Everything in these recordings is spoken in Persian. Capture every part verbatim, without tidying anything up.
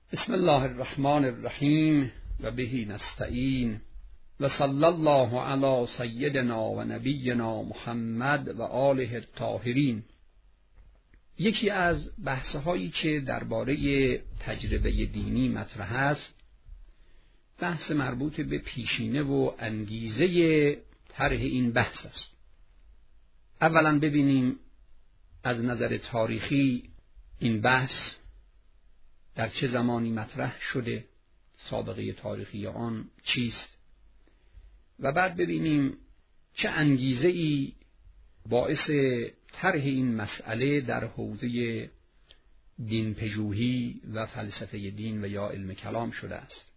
بسم الله الرحمن الرحیم و به نستعین و صلی الله علی سیدنا و نبینا محمد و آله الطاهرین. یکی از بحث‌هایی که درباره تجربه دینی مطرح است، بحث مربوط به پیشینه و انگیزه طرح این بحث است. اولا ببینیم از نظر تاریخی این بحث در چه زمانی مطرح شده، سابقه تاریخی آن چیست، و بعد ببینیم چه انگیزه‌ای باعث طرح این مسئله در حوزه دین پژوهی و فلسفه دین و یا علم کلام شده است.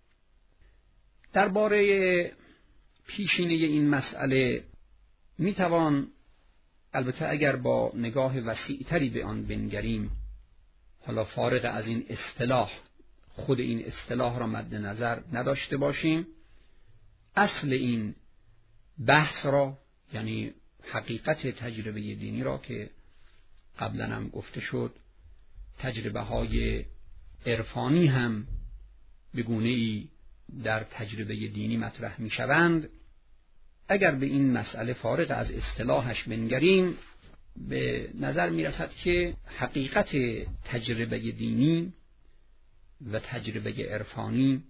درباره پیشینه این مسئله میتوان البته اگر با نگاه وسیع‌تری به آن بنگریم، حالا فارغ از این اصطلاح، خود این اصطلاح را مد نظر نداشته باشیم، اصل این بحث را، یعنی حقیقت تجربه دینی را که قبلا هم گفته شد تجربه های عرفانی هم به گونه‌ای در تجربه دینی مطرح می شوند، اگر به این مسئله فارغ از اصطلاحش بنگریم به نظر می رسد که حقیقت تجربه دینی و تجربه عرفانی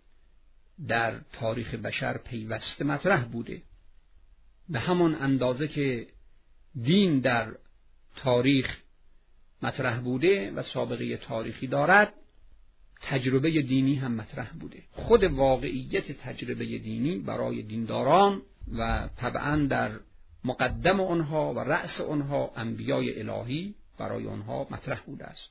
در تاریخ بشر پیوسته مطرح بوده. به همان اندازه که دین در تاریخ مطرح بوده و سابقه تاریخی دارد، تجربه دینی هم مطرح بوده. خود واقعیت تجربه دینی برای دینداران و طبعاً در مقدم آنها و رأس آنها انبیای الهی برای آنها مطرح بوده است.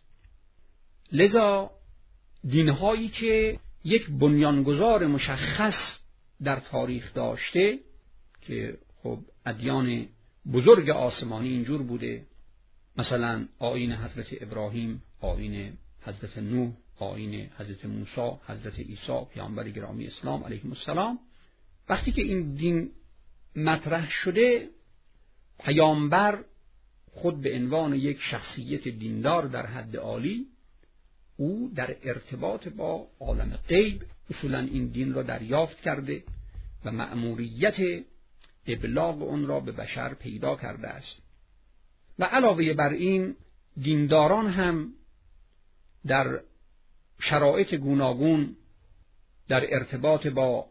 لذا دینهایی که یک بنیانگذار مشخص در تاریخ داشته، که خب ادیان بزرگ آسمانی اینجور بوده، مثلا آیین حضرت ابراهیم، آیین حضرت نوح، آیین حضرت موسی، حضرت عیسی پیامبر گرامی اسلام علیهم السلام، وقتی که این دین مطرح شده، پیامبر خود به عنوان یک شخصیت دیندار در حد عالی، او در ارتباط با عالم غیب اصولا این دین را دریافت کرده و مأموریت ابلاغ اون را به بشر پیدا کرده است. و علاوه بر این دینداران هم در شرایط گوناگون در ارتباط با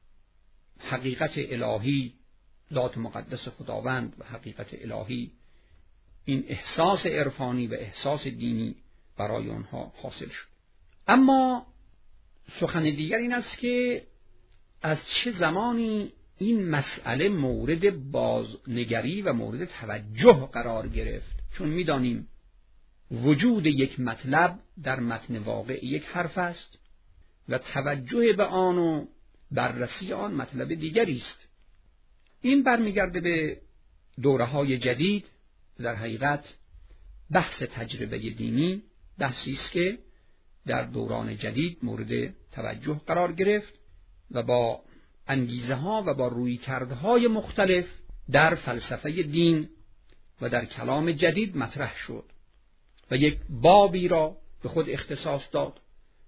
حقیقت الهی، ذات مقدس خداوند و حقیقت الهی، این احساس عرفانی و احساس دینی برای آنها حاصل شد. اما سخن دیگر این است که از چه زمانی این مسئله مورد بازنگری و مورد توجه قرار گرفت؟ چون می‌دانیم وجود یک مطلب در متن واقع یک حرف است و توجه به آن و بررسی آن مطلب دیگری است. این برمیگرده به دوره‌های جدید. در حقیقت بحث تجربه دینی بحثی است که در دوران جدید مورد توجه قرار گرفت و با انگیزه ها و با رویکردهای مختلف در فلسفه دین و در کلام جدید مطرح شد و یک بابی را به خود اختصاص داد،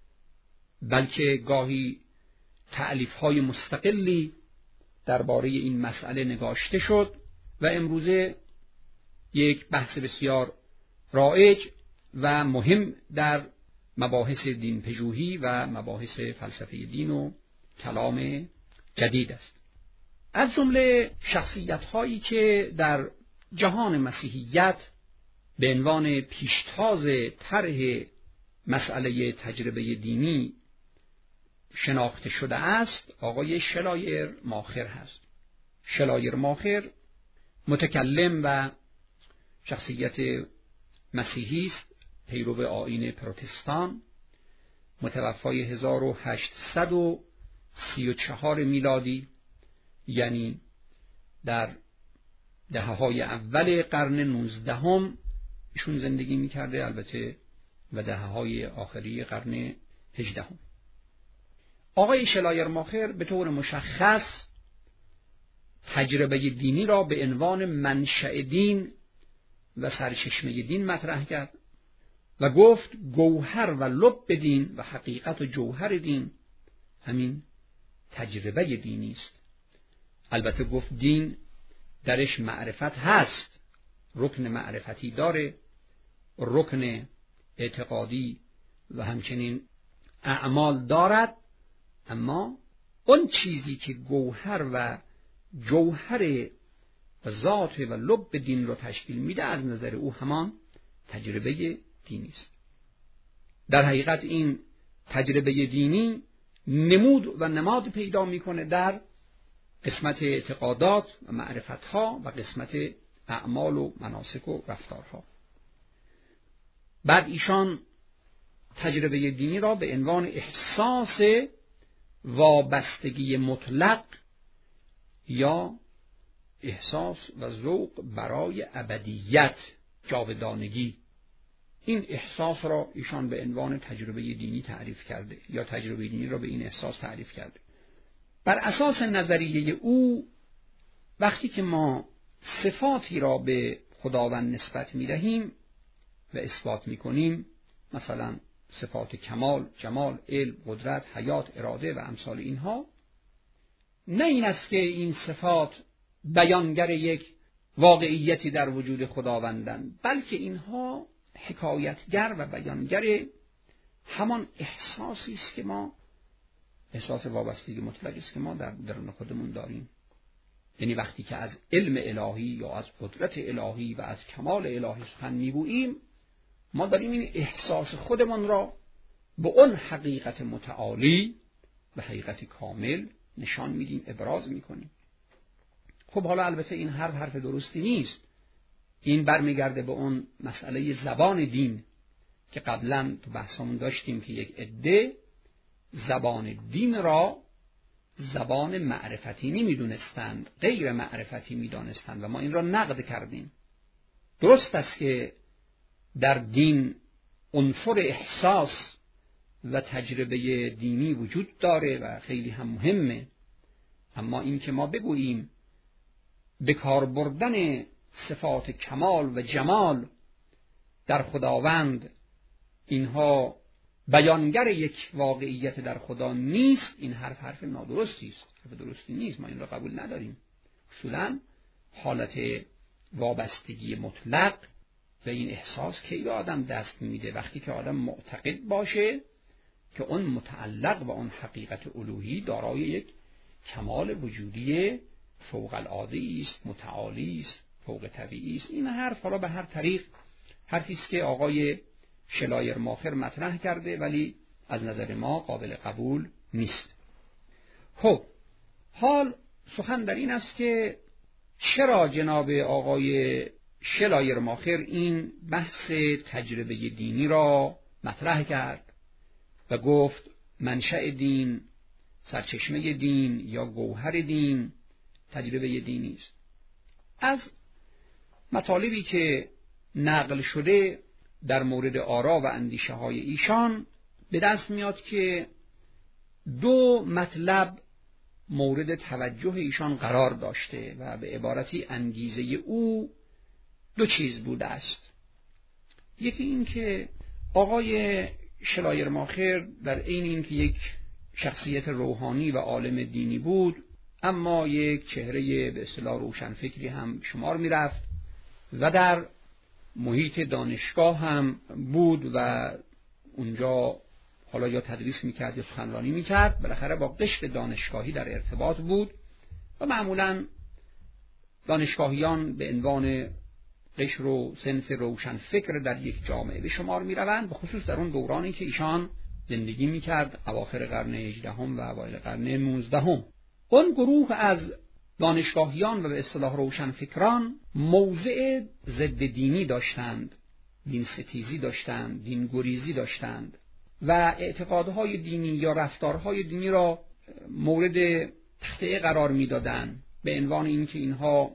بلکه گاهی تألیف‌های مستقلی درباره این مسئله نگاشته شد و امروزه یک بحث بسیار رایج و مهم در مباحث دین پژوهی و مباحث فلسفه دین و کلام جدید است. از جمله شخصیت‌هایی که در جهان مسیحیت به عنوان پیشتاز طرح مسئله تجربه دینی شناخته شده است، آقای شلایر ماخر هست. شلایر ماخر متکلم و شخصیت مسیحی است، پیرو آیین پروتستان، متوفای هزار و هشتصد و سی و چهار میلادی، یعنی در دهه‌های اول قرن نوزدهم ایشون زندگی می‌کرده، البته و دهه‌های آخری قرن هجدهم. آقای شلایر ماخر به طور مشخص تجربه دینی را به عنوان منشأ دین و سرچشمه دین مطرح کرد و گفت گوهر و لب دین و حقیقت و جوهر دین همین تجربه دینی است. البته گفت دین درش معرفت هست، رکن معرفتی داره، رکن اعتقادی و همچنین اعمال دارد، اما اون چیزی که گوهر و جوهر ذات و لب دین رو تشکیل میده از نظر او همان تجربه دینی است. در حقیقت این تجربه دینی نمود و نماد پیدا میکنه در قسمت اعتقادات و معرفتها و قسمت اعمال و مناسک و رفتارها. بعد ایشان تجربه دینی را به عنوان احساس وابستگی مطلق یا احساس و ذوق برای ابدیت، جاودانگی، این احساس را ایشان به عنوان تجربه دینی تعریف کرده یا تجربه دینی را به این احساس تعریف کرده. بر اساس نظریه او وقتی که ما صفاتی را به خداوند نسبت می دهیم و اثبات می کنیم، مثلا صفات کمال، جمال، علم، قدرت، حیات، اراده و امثال اینها، نه این است که این صفات بیانگر یک واقعیتی در وجود خداوندند، بلکه اینها حکایتگر و بیانگر همان احساسی است که ما، احساس وابستگی مطلقی است که ما در درون خودمون داریم. یعنی وقتی که از علم الهی یا از قدرت الهی و از کمال الهی سخن میگوییم، ما داریم این احساس خودمون را به اون حقیقت متعالی و حقیقت کامل نشان میدیم، ابراز میکنیم. خب حالا البته این حرف حرف درستی نیست. این برمیگرده به اون مسئله زبان دین که قبلا تو بحثمون داشتیم که یک عده زبان دین را زبان معرفتی نمیدونستند، غیر معرفتی میدانستند و ما این را نقد کردیم. درست است که در دین عنصر احساس و تجربه دینی وجود داره و خیلی هم مهمه، اما این که ما بگوییم به کار بردن صفات کمال و جمال در خداوند اینها بیانگر یک واقعیت در خدا نیست، این حرف حرف نادرستی است، حرف درستی نیست، ما این را قبول نداریم. اصولا حالت وابستگی مطلق و این احساس که به آدم دست میده وقتی که آدم معتقد باشه که اون متعلق و اون حقیقت الوهی دارای یک کمال وجودی فوق العاده است، متعالی است، فوق طبیعی است. این حرف حالا به هر طریق حرفی است که آقای شلایرماخر مطرح کرده ولی از نظر ما قابل قبول نیست. خب حال سخن در این است که چرا جناب آقای شلایرماخر این بحث تجربه دینی را مطرح کرد و گفت منشأ دین، سرچشمه دین یا گوهر دین تجربه دینی است. از مطالبی که نقل شده در مورد آرا و اندیشه های ایشان به دست میاد که دو مطلب مورد توجه ایشان قرار داشته و به عبارتی انگیزه او دو چیز بوده است. یکی این که آقای شلایرماخر در عین این که یک شخصیت روحانی و عالم دینی بود، اما یک چهره به اصطلاح روشنفکری هم شمار می رفت و در محیط دانشگاه هم بود و اونجا حالا یا تدریس می کرد یا سخنرانی می کرد، بالاخره با قشر دانشگاهی در ارتباط بود و معمولا دانشگاهیان به عنوان قشر و صنف روشنفکر در یک جامعه به شمار می روند، به خصوص در اون دورانی که ایشان زندگی می کرد، اواخر قرن هجدهم و اوایل قرن نوزدهم. اون گروه از دانشگاهیان و به اصطلاح روشنفکران موضع ضد دینی داشتند، دین ستیزی داشتند، دین گریزی داشتند و اعتقادهای دینی یا رفتارهای دینی را مورد تخطئه قرار میدادند به عنوان اینکه اینها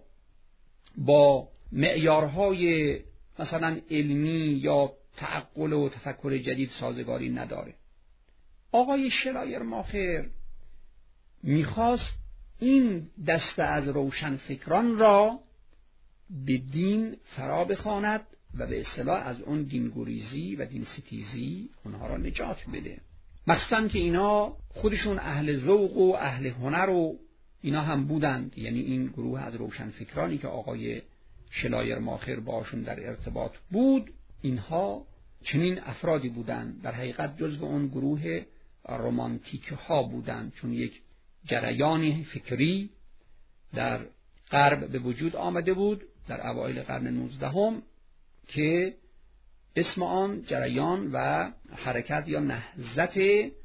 با معیارهای مثلا علمی یا تعقل و تفکر جدید سازگاری نداره. آقای شلایرماخر میخواست این دسته از روشنفکران را به دین فرا بخواند و به اصطلاح از اون دینگریزی و دین ستیزی اونها را نجات بده. مخصوصا که اینا خودشون اهل ذوق و اهل هنر و اینا هم بودند، یعنی این گروه از روشنفکرانی که آقای شلایرماخر باشون در ارتباط بود، اینها چنین افرادی بودند، در حقیقت جزو اون گروه رمانتیک ها بودند، چون یک جریانی فکری در غرب به وجود آمده بود در اوایل قرن نوزدهم که اسم آن جریان و حرکت یا نهضت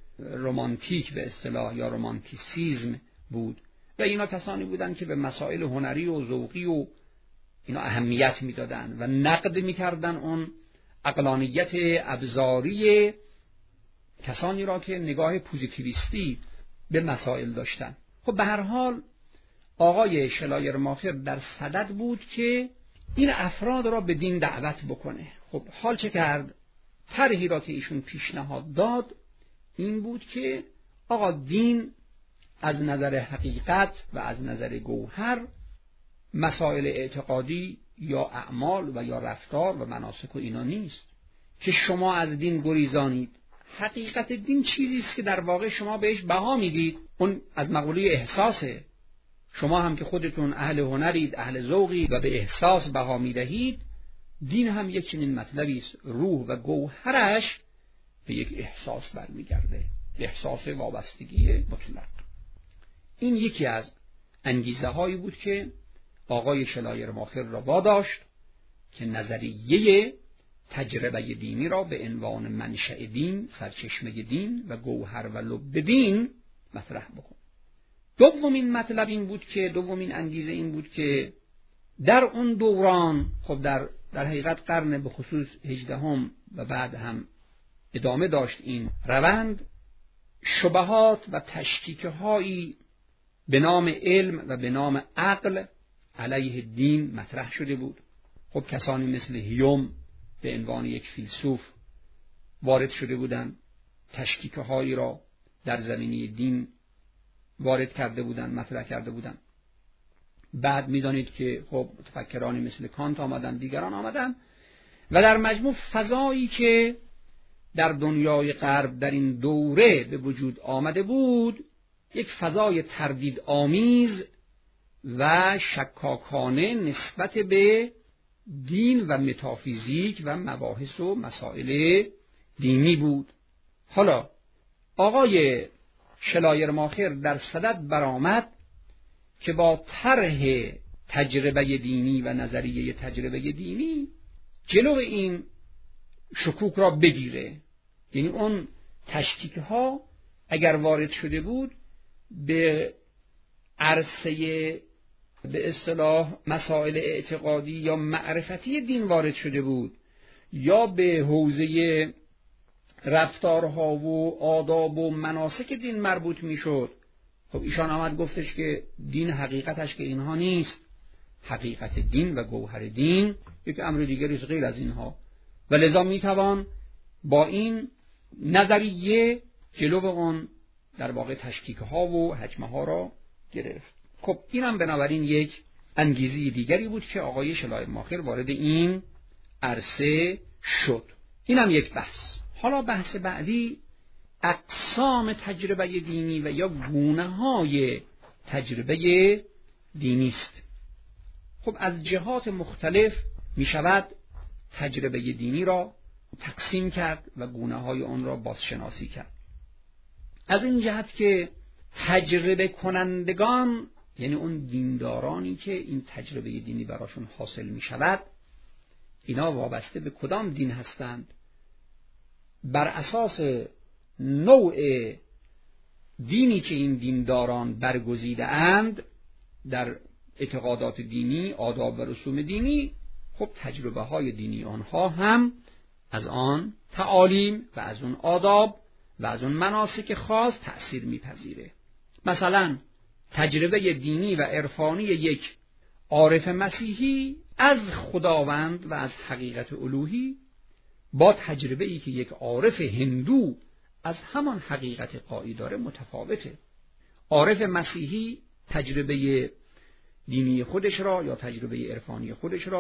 رمانتیک به اصطلاح یا رمانتیسیزم بود و اینا کسانی بودند که به مسائل هنری و ذوقی و اینا اهمیت میدادند و نقد میکردن اون عقلانیت ابزاری کسانی را که نگاه پوزیتیویستی به مسائل داشتند. خب به هر حال آقای شلایرماخر در صدد بود که این افراد را به دین دعوت بکنه. خب حال چه کرد؟ طرحی را که ایشون پیشنهاد داد این بود که آقا دین از نظر حقیقت و از نظر گوهر مسائل اعتقادی یا اعمال و یا رفتار و مناسک و اینا نیست که شما از دین گریزانید. حقیقت دین چیزی است که در واقع شما بهش بها میدید، اون از مقوله احساسه. شما هم که خودتون اهل هنرید، اهل ذوقید و به احساس بها میدهید، دین هم یک چنین مطلبی است، روح و گوهرش به یک احساس برمیگرده، احساس وابستگی مطلق. این یکی از انگیزه هایی بود که آقای شلایرماخر را واداشت که نظریه تجربه دینی را به عنوان منشأ دین، سرچشمه دین و گوهر و لب دین مطرح بکن. دومین مطلب این بود که دومین انگیزه این بود که در اون دوران، خب در در حقیقت قرن به خصوص هجدهم و بعد هم ادامه داشت این روند، شبهات و تشکیک‌هایی به نام علم و به نام عقل علیه دین مطرح شده بود. خب کسانی مثل هیوم به عنوان یک فیلسوف وارد شده بودند، تشکیک‌هایی را در زمینه دین وارد کرده بودند، مطرح کرده بودند. بعد می‌دانید که خب متفکرانی مثل کانت آمدن، دیگران آمدن و در مجموع فضایی که در دنیای غرب در این دوره به وجود آمده بود، یک فضای تردید آمیز و شکاکانه نسبت به دین و متافیزیک و مباحث و مسائل دینی بود. حالا آقای شلایرماخر در صدد برآمد که با طرح تجربه دینی و نظریه تجربه دینی جلو این شکوک را بگیره. یعنی اون تشکیک ها اگر وارد شده بود به عرصه به اصطلاح مسائل اعتقادی یا معرفتی دین وارد شده بود یا به حوزه رفتارها و آداب و مناسک دین مربوط میشد، خب ایشان آمد گفتش که دین حقیقتش که اینها نیست، حقیقت دین و گوهر دین یک امر دیگری است غیر از اینها و لذا میتوان با این نظریه جلو اون در واقع تشکیک ها و حجمه ها را گرفت. خب اینم بنابراین یک انگیزه دیگری بود که آقای شلایرماخر وارد این عرصه شد. اینم یک بحث. حالا بحث بعدی اقسام تجربه دینی و یا گونه های تجربه دینی است. خب از جهات مختلف می شود تجربه دینی را تقسیم کرد و گونه های آن را بازشناسی کرد. از این جهت که تجربه کنندگان، یعنی اون دیندارانی که این تجربه دینی براشون حاصل می شود، اینا وابسته به کدام دین هستند؟ بر اساس نوع دینی که این دینداران برگزیده اند در اعتقادات دینی، آداب و رسوم دینی، خب تجربه های دینی آنها هم از آن تعالیم و از اون آداب و از اون مناسک خاص تأثیر میپذیره. مثلا تجربه دینی و عرفانی یک عارف مسیحی از خداوند و از حقیقت الوهی با تجربه ای که یک عارف هندو از همان حقیقت قایی داره متفاوته. عارف مسیحی تجربه دینی خودش را یا تجربه عرفانی خودش را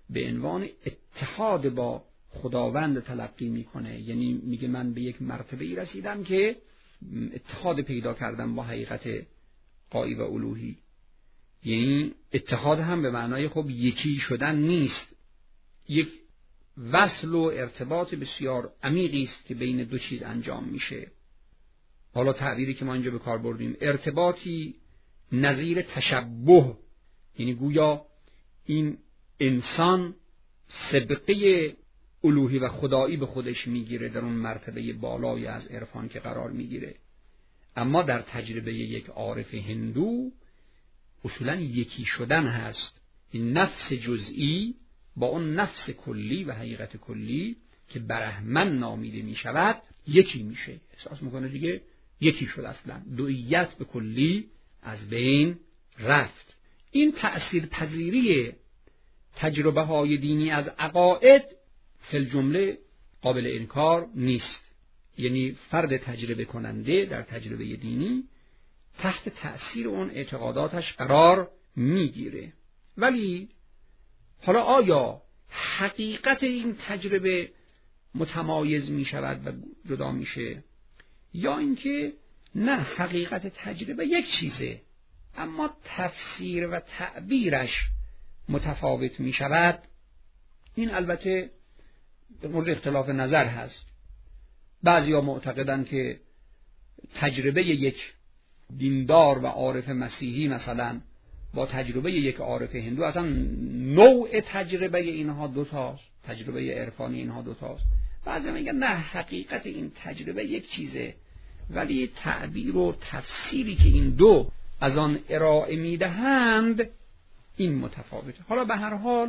به عنوان اتحاد با خداوند تلقی میکنه. یعنی میگه من به یک مرتبه رسیدم که اتحاد پیدا کردم با حقیقت قایی و الوهی. یعنی اتحاد هم به معنای خب یکی شدن نیست، یک وصل و ارتباط بسیار عمیقی است که بین دو چیز انجام میشه. حالا تعبیری که ما اینجا به کار بردیم ارتباطی نظیر تشبه، یعنی گویا این انسان سابقه الوهی و خدایی به خودش میگیره در اون مرتبه بالای از عرفان که قرار میگیره. اما در تجربه یک عارف هندو اصولاً یکی شدن هست. این نفس جزئی با اون نفس کلی و حقیقت کلی که برهمن نامیده می شود یکی میشه. احساس میکنه دیگه یکی شد، اصلا دوییت به کلی از بین رفت. این تأثیر پذیری تجربه های دینی از عقاید فی الجمله قابل انکار نیست. یعنی فرد تجربه کننده در تجربه دینی تحت تأثیر اون اعتقاداتش قرار میگیره. ولی حالا آیا حقیقت این تجربه متمایز می شود و جدا میشه، یا اینکه نه حقیقت تجربه یک چیزه اما تفسیر و تعبیرش متفاوت می شود؟ این البته مورد اختلاف نظر هست. بعضیا معتقدند که تجربه یک دیندار و عارف مسیحی مثلا با تجربه یک عارف هندو اصلا نوع تجربه اینها دوتاست، تجربه عرفانی اینها دوتاست. بعضی میگن نه حقیقت این تجربه یک چیزه ولی تعبیر و تفسیری که این دو از آن ارائه میدهند این متفاوته. حالا به هر حال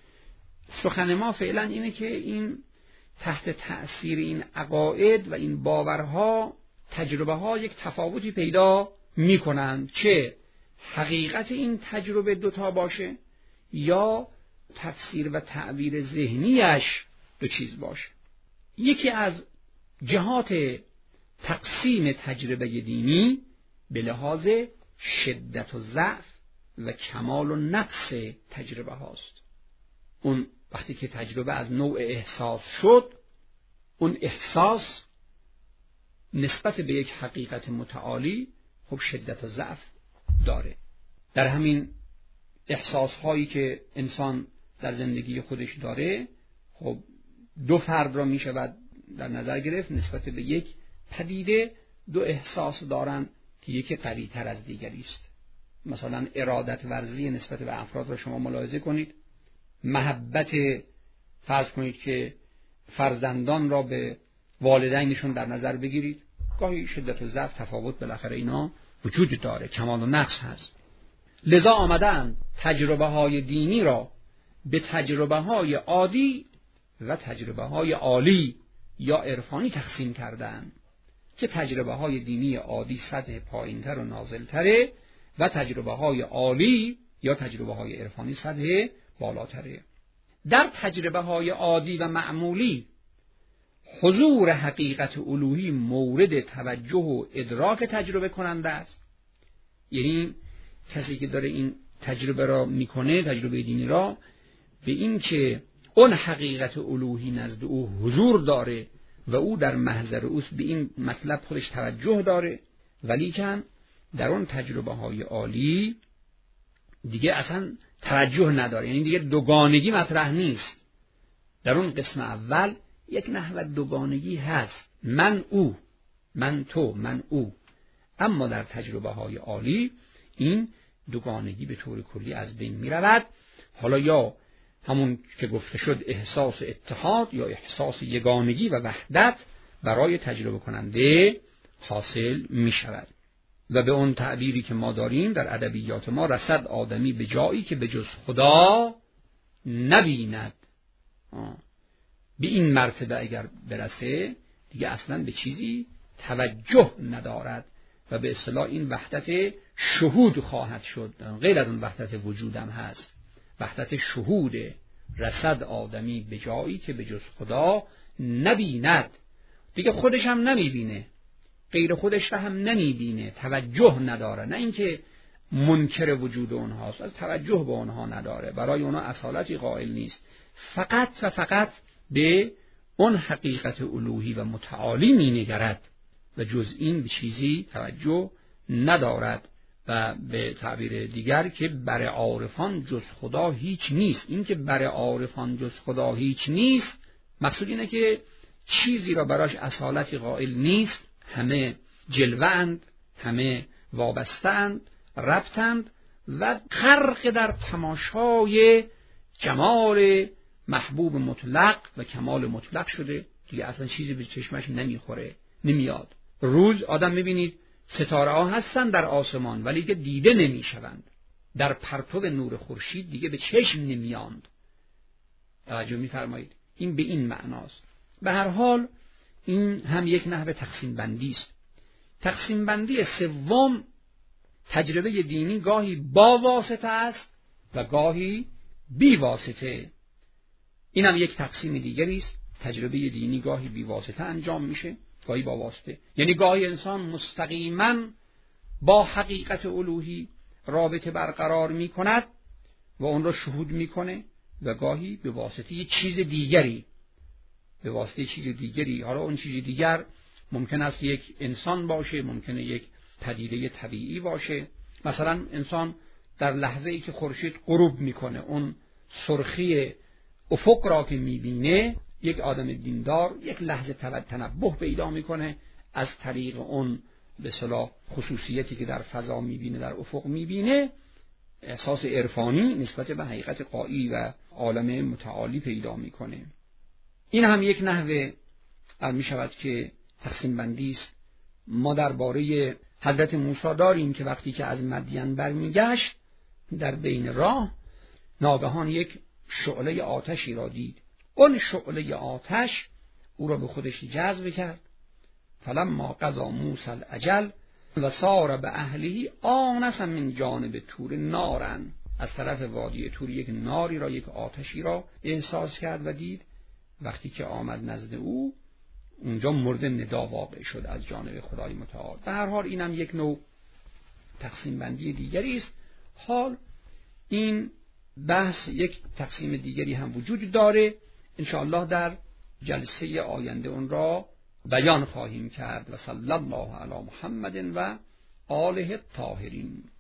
سخن ما فعلا اینه که این تحت تأثیر این عقاید و این باورها تجربه ها یک تفاوتی پیدا می کنند، چه حقیقت این تجربه دوتا باشه یا تفسیر و تعبیر ذهنیش دو چیز باشه. یکی از جهات تقسیم تجربه دینی به لحاظ شدت و ضعف و کمال و نقص تجربه هاست. اون وقتی که تجربه از نوع احساس شد، اون احساس نسبت به یک حقیقت متعالی خب شدت و ضعف داره. در همین احساس هایی که انسان در زندگی خودش داره خب دو فرد را می شود در نظر گرفت نسبت به یک پدیده دو احساس دارن که یکی قوی تر از دیگری است. مثلا ارادت ورزی نسبت به افراد را شما ملاحظه کنید، محبت فرض کنید که فرزندان را به والدینشون در نظر بگیرید، گاهی شدت و ضعف تفاوت بالاخره اینا وجود داره، کمال و نقص هست. لذا آمدن تجربه های دینی را به تجربه های عادی و تجربه های عالی یا عرفانی تقسیم کردن که تجربه های دینی عادی سطح پایینتر و نازلتره و تجربه های عالی یا تجربه های عرفانی سطح بالاتره. در تجربه های عادی و معمولی حضور حقیقت الوهی مورد توجه و ادراک تجربه کننده است. یعنی کسی که داره این تجربه را میکنه، تجربه دینی را، به این که اون حقیقت الوهی نزد او حضور داره و او در محضر اوست، به این مطلب خودش توجه داره. ولیکن در اون تجربه های عالی دیگه اصلا توجه نداره، یعنی دیگه دوگانگی مطرح نیست. در اون قسم اول یک نحو دوگانگی هست، من او، من تو، من او. اما در تجربه های عالی این دوگانگی به طور کلی از بین می رود. حالا یا همون که گفته شد احساس اتحاد یا احساس یگانگی و وحدت برای تجربه کننده حاصل می شود. و به اون تعبیری که ما داریم در ادبیات ما، رسد آدمی به جایی که به جز خدا نبیند. آه. به این مرتبه اگر برسه دیگه اصلا به چیزی توجه ندارد و به اصطلاح این وحدت شهود خواهد شد، غیر از اون وحدت وجودم هست، وحدت شهود. رسد آدمی به جایی که به جز خدا نبیند، دیگه خودش هم نمیبینه، غیر خودش را هم نمیبینه، توجه نداره. نه اینکه منکر وجود اونهاست، از توجه به اونها نداره، برای اونها اصالتی قائل نیست، فقط و فقط به اون حقیقت الوهی و متعالی مینگرد و جز این به چیزی توجه ندارد. و به تعبیر دیگر که بر عارفان جز خدا هیچ نیست. این که بر عارفان جز خدا هیچ نیست مقصود اینه که چیزی را براش اصالتی قائل نیست، همه جلوه‌اند، همه وابسته‌اند، ربطند و غرق در تماشای جمال محبوب مطلق و کمال مطلق شده، دیگه اصلا چیزی به چشمش نمیخوره، نمیاد. روز آدم میبینید ستاره ها هستن در آسمان ولی که دیده نمیشوند، در پرتو نور خورشید دیگه به چشم نمیاند. توجه میفرمایید؟ این به این معناست. به هر حال این هم یک نحو تقسیم بندی است. تقسیم بندی سوم، تجربه دینی گاهی با واسطه است و گاهی بی واسطه. این هم یک تقسیم دیگری است. تجربه دینی گاهی بی واسطه انجام میشه، گاهی با واسطه. یعنی گاهی انسان مستقیما با حقیقت الوهی رابطه برقرار میکند و اون را شهود میکنه و گاهی به واسطه یک چیز دیگری به واسطه چیز دیگری حالا اون چیز دیگر ممکن است یک انسان باشه، ممکنه یک پدیده طبیعی باشه. مثلا انسان در لحظه ای که خورشید غروب میکنه، اون سرخی افق را که میبینه، یک آدم دیندار یک لحظه تنبه پیدا میکنه از طریق اون به اصطلاح خصوصیتی که در فضا میبینه، در افق میبینه، احساس عرفانی نسبت به حقیقت غایی و عالم متعالی پیدا میکنه. این هم یک نحوه می شود که تقسیم بندی است. ما درباره حضرت موسی داریم که وقتی که از مدین برمیگشت، در بین راه ناگهان یک شعله آتشی را دید. اون شعله آتش او را به خودش جذب کرد. فلما قضا موسی الاجل و سار به اهله آنس من جانب طور نارن، از طرف وادی طور یک ناری را، یک آتشی را احساس کرد و دید. وقتی که آمد نزد او، اونجا مورد ندا واقع شد از جانب خدای متعال. به هر حال اینم یک نوع تقسیم بندی دیگری است. حال این بحث یک تقسیم دیگری هم وجود داره، انشاءالله در جلسه آینده اون را بیان خواهیم کرد. و صلی الله علی محمد و آله الطاهرین.